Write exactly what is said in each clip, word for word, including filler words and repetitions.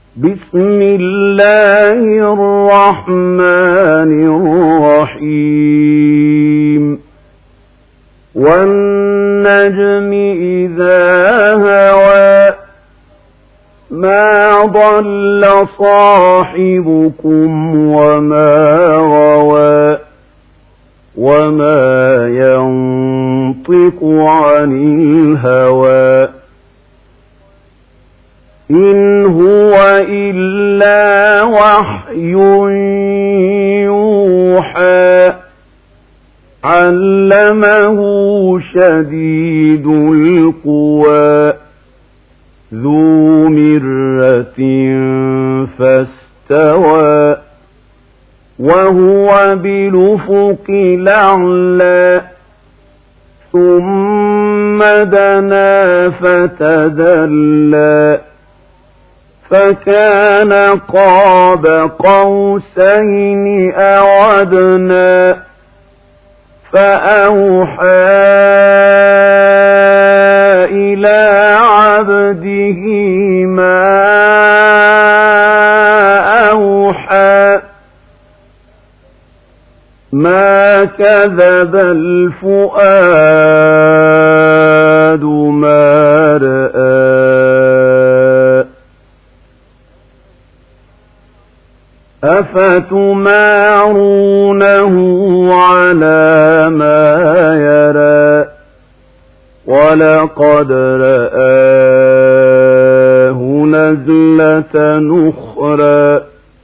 بسم الله الرحمن الرحيم والنجم إذا هوى ما ضل صاحبكم وما غوى وما ينطق عن الهوى إن هو إلا وحي يوحى علمه شديد القوى ذو مرة فاستوى وهو بالأفق الأعلى ثم دنا فتدلى فكان قاب قوسين أو أدنى فأوحى إلى عبده ما أوحى ما كذب الفؤاد ما رأى أفتمارونه على ما يرى ولقد رآه نزلة أخرى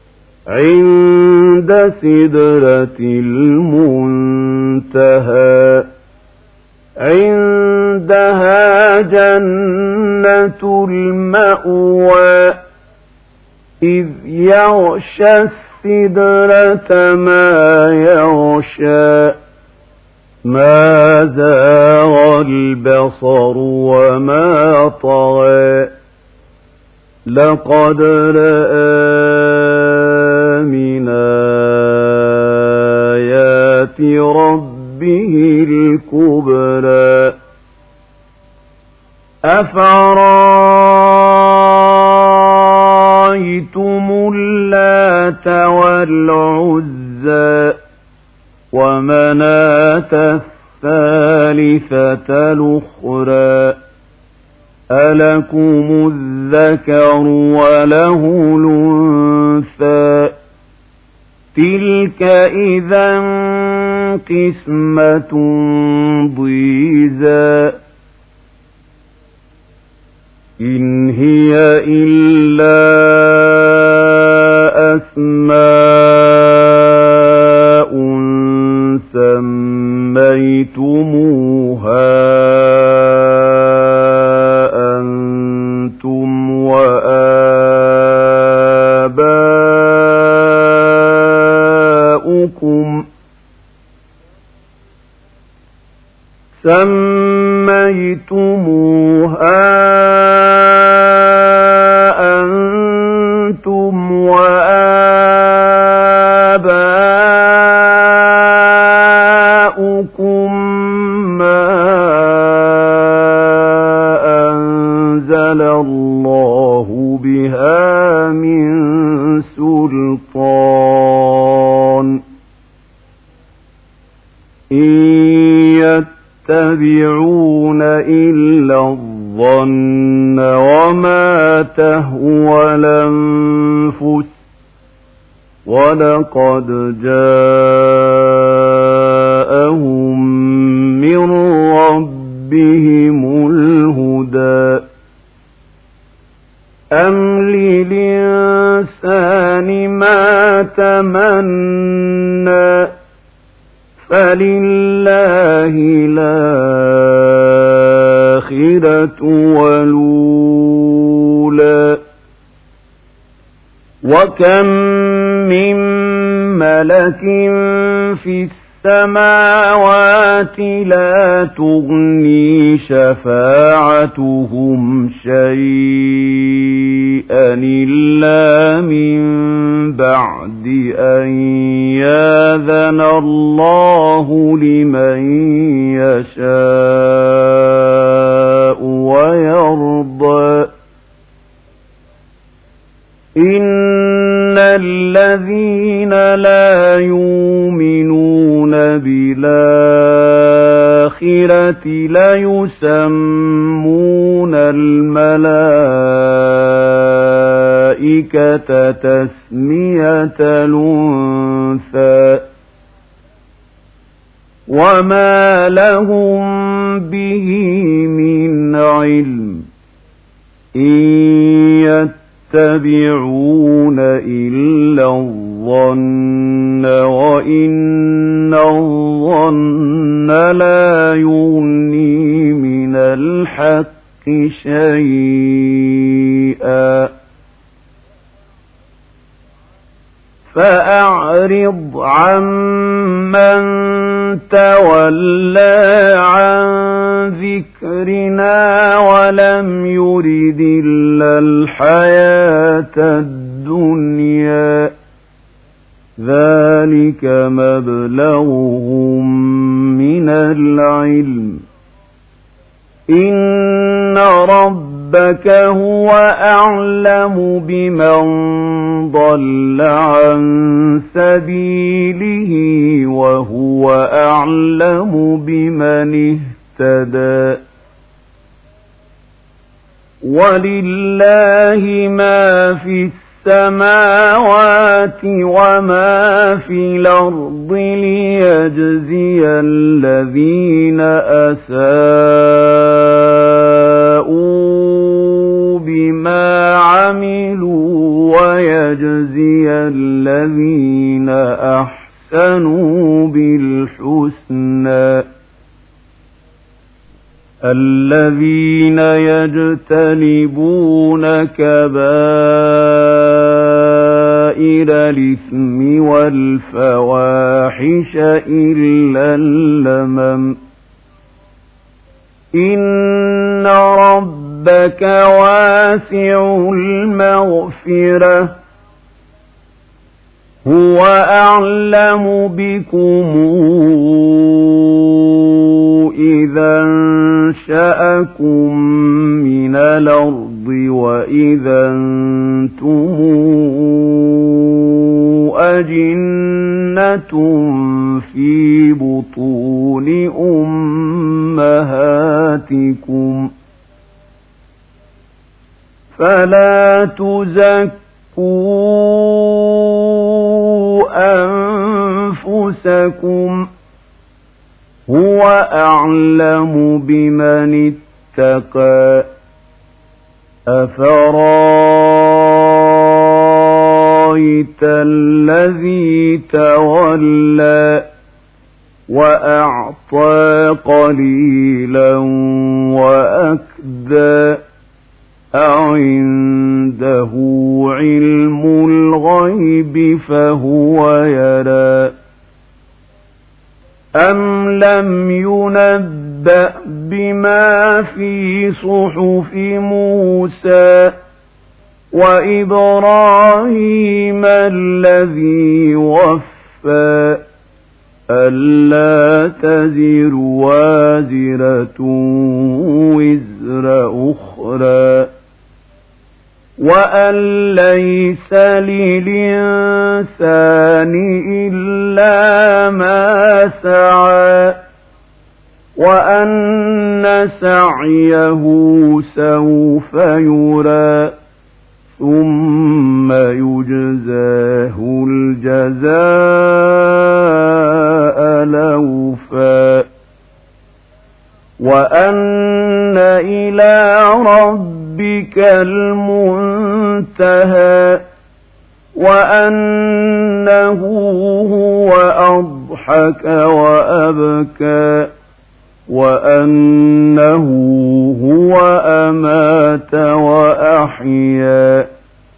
عند سدرة المنتهى عندها جنة المأوى إذ يغشى السدرة ما يغشى ما زاغ البصر وما طغى لقد رأى من آيات ربه الكبرى أفرأيتم اللات والعزى ومناة الثالثة الأخرى ألكم الذكر وله الأنثى تلك إذا قسمة ضيزى إن هي إلا أسماء سميتموها أنتم وآباؤكم سميتموها أنتم وآباؤكم ما أنزل الله بها من سلطان إن يتبعون إلا الظن وما تهوى الأنفس ولقد جاءهم من ربهم الهدى أم للإنسان ما تمنى فلله الآخرة والأولى وكم من ملك في السماوات لا تغني شفاعتهم شيئا إلا من بعد أن يأذن الله لمن يشاء. يشاء ويرضى. إن الذين لا يؤمنون بالآخرة ليسمون الملائكة تسمية الأنثى وما لهم به من علم إن يتبعون إلا الظن وإن الظن لا يغني من الحق شيئا فأعرض عمن تولى عن ذكرنا ولم يرد إلا الحياة الدنيا ذلك مبلغهم من العلم إن ربك هو أعلم بمن ضل عن سبيله وهو أعلم بمن اهتدى ولله ما في السماوات وما في الأرض ليجزي الذين أساءوا بما عملوا ويجزي الذين أحسنوا بالحسنى الذين يجتنبون كبائر الإثم والفواحش إلا اللمم إن ربك واسع المغفرة هو أعلم بكم إذا أنشأكم من الأرض وإذا أنتم أجنة في بطون أمهاتكم فلا تزكوا أنفسكم هو أعلم بمن اتقى أفرايت الذي تولى وأعطى قليلا وأكدى أعنده علم الغيب فهو يرى أم لم ينبأ بما في صحف موسى وإبراهيم الذي وفى ألا تزر وازرة وزر أخرى وأن ليس للإنسان إلا ما سعى وأن سعيه سوف يرى ثم يجزاه الجزاء الأوفى وأن إلى ربك المنتهى وأنه هو أضحك وأبكى وأنه هو أمات وأحيا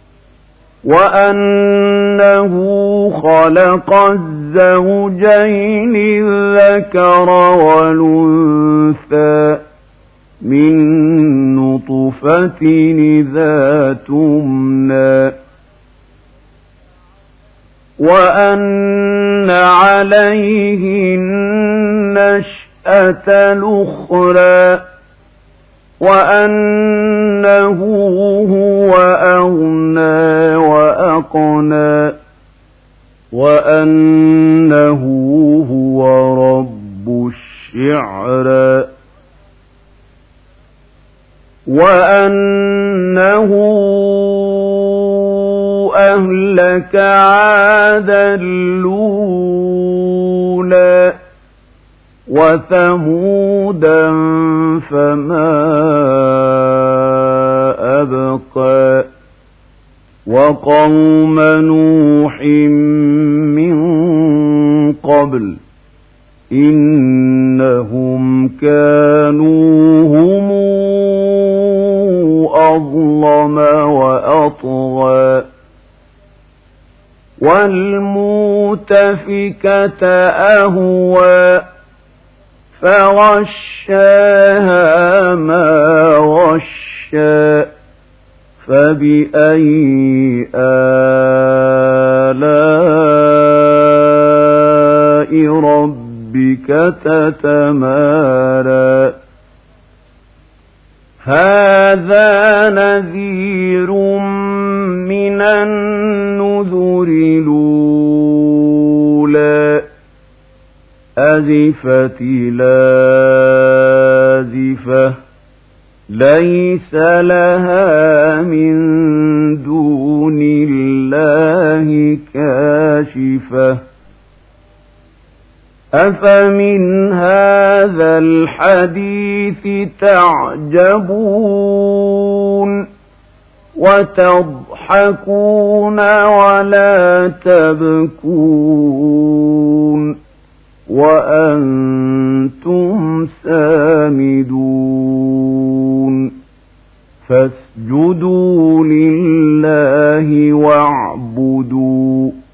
وأنه خلق الزوجين الذكر والأنثى من نطفة إذا تمنى وأن عليه النشأة الأخرى وأنه هو أغنى وأنه هو رب الشعرى وأنه أهلك عادا الأولى وثمودا فما أبقى وقوم نوح من قبل إنهم كانوا هم أظلم وأطغى والمؤتفكة أهوى فغشاها ما غشى فبأي آلاء ربك تتمارى هذا نذير من النذر الأولى أزفت لازفة ليس لها من دون الله كاشفة أفمن هذا الحديث تعجبون وتضحكون ولا تبكون وأنتم سامدون فاسجدوا لله واعبدوا